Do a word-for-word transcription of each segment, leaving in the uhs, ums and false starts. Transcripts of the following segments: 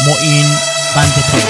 معین بنده‌پور.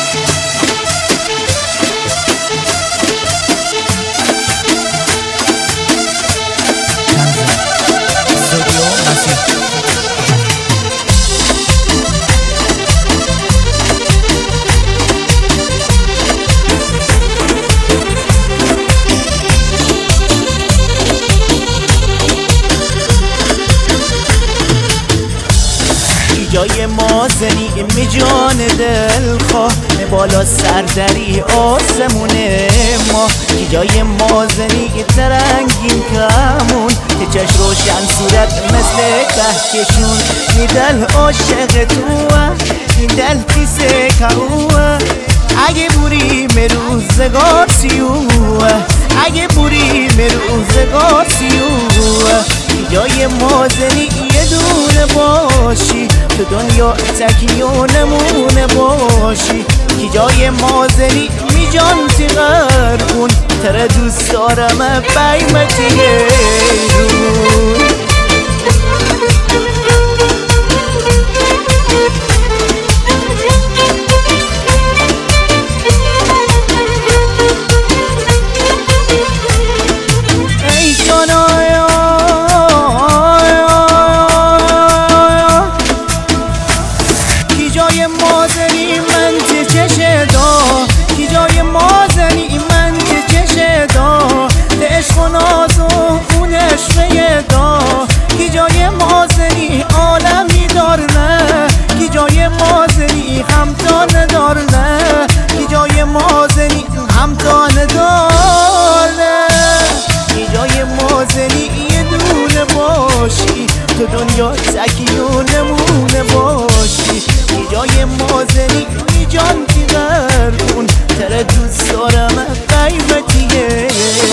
جای مازنی می جان دلخواه می بالا سردری آسمون ما کی جای مازنی ترنگین کمون که چش روشن صورت مثل کهکشون این دل عاشق توه این دل کیسه کهوه اگه بوری روزگار سیوه اگه بوری روزگار سیوه جای مازنی یه دونه باشی تو دنیا تکی و نمونه باشی کی جای مازنی می جان تیغر کن تره دوست دارم بیمتی رون کی جای مازنی عالمی دار نه کی جای مازنی همتان دار نه کی جای مازنی همتان دار نه کی جای مازنی یه دونه باشی تو دنیا تکی و نمونه باشی کی جای مازنی می جان تیغر کن تره دوست دارم قیمتیه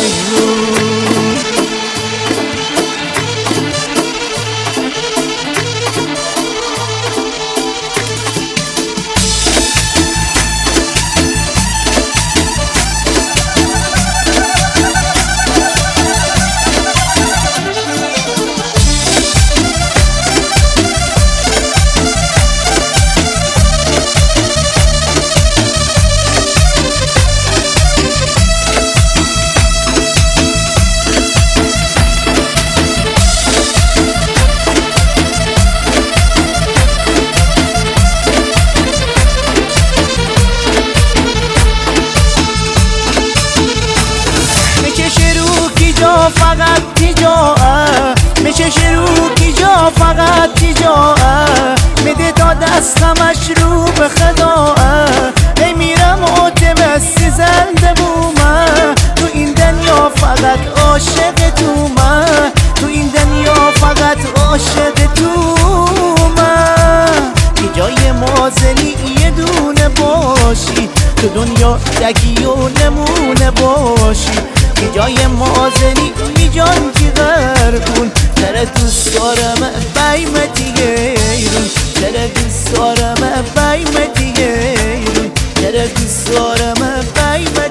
فقط تجاه میشه رو کی جا فقط تجاه میده تا دستمش رو به خدا ای میرم و تبستی زنده بومه تو این دنیا فقط عاشق تو من تو این دنیا فقط عاشق تو من کی جای مازنی یه دونه باشی تو دنیا تکی و نمونه باشی کی جای مازنی می جان تیغر کن تره دوست دارم بیمتی گیرون تره دوست دارم بیمتی گیرون تره دوست دارم بیمتی